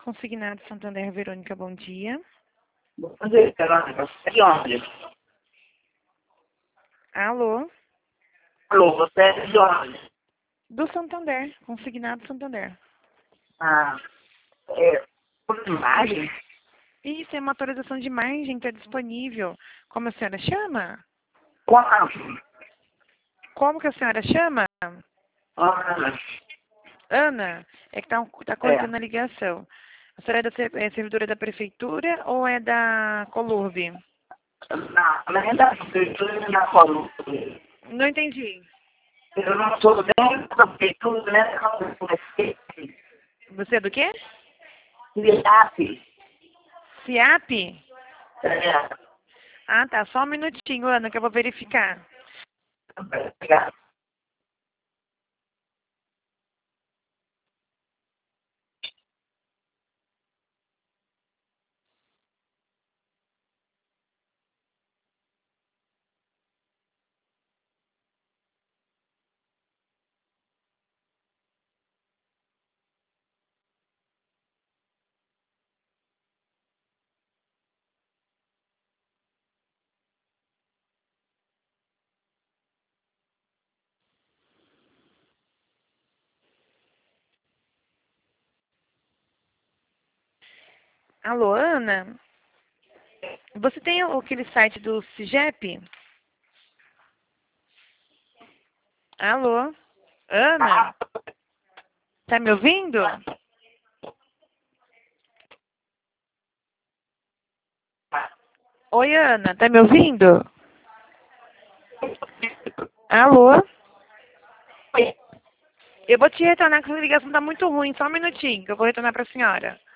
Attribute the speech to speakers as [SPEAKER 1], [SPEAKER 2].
[SPEAKER 1] Consignado Santander, Verônica, bom dia.
[SPEAKER 2] Bom dia, Verônica. Você é de onde?
[SPEAKER 1] Alô?
[SPEAKER 2] Alô, você é de onde?
[SPEAKER 1] Do Santander, Consignado Santander.
[SPEAKER 2] Ah, por imagem?
[SPEAKER 1] Isso, é uma atualização de imagem, está disponível. Como a senhora chama?
[SPEAKER 2] Quanto?
[SPEAKER 1] Como que a senhora chama?
[SPEAKER 2] Ah,
[SPEAKER 1] Ana, é que tá cortando a ligação. A senhora é servidora da prefeitura ou é da Colurb?
[SPEAKER 2] na da prefeitura na coluna.
[SPEAKER 1] Não entendi.
[SPEAKER 2] Eu não sou nem da prefeitura, né? Como comecei.
[SPEAKER 1] Você é do quê?
[SPEAKER 2] IAP.
[SPEAKER 1] CIAP?
[SPEAKER 2] É,
[SPEAKER 1] Ah, tá. Só um minutinho, Ana, que eu vou verificar.
[SPEAKER 2] obrigado.
[SPEAKER 1] Alô, Ana? Você tem aquele site do CIGEP? Alô? Ana? Tá me ouvindo? Oi, Ana, tá me ouvindo? Alô? Eu vou te retornar, que essa ligação tá muito ruim. Só um minutinho, que eu vou retornar pra senhora.